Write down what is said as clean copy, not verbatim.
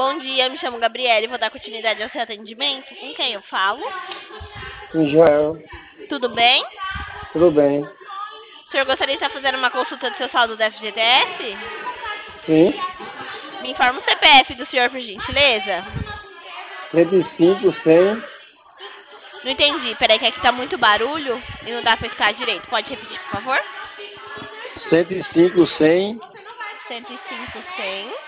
Bom dia, me chamo Gabriele, vou dar continuidade ao seu atendimento. Com quem eu falo? Sim, Joel, Tudo bem? tudo bem? O senhor gostaria de estar fazendo uma consulta do seu saldo do FGTS? Sim, Me informa o CPF do senhor, por gentileza. 105, 100, Não entendi, peraí que aqui tá muito barulho e não dá pra escutar direito. Pode repetir, por favor? 105, 100, 105, 100.